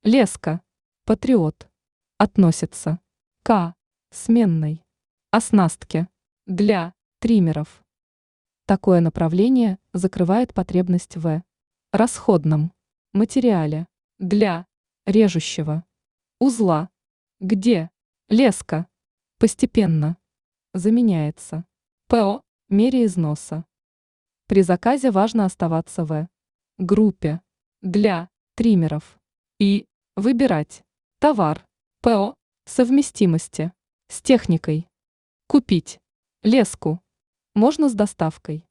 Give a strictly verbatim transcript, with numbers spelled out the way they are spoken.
Леска. Патриот. Относится к сменной оснастке для триммеров. Такое направление закрывает потребность в расходном материале для режущего узла, где леска постепенно заменяется по мере износа. При заказе важно оставаться в группе для триммеров и выбирать товар по совместимости с техникой. Купить леску можно с доставкой.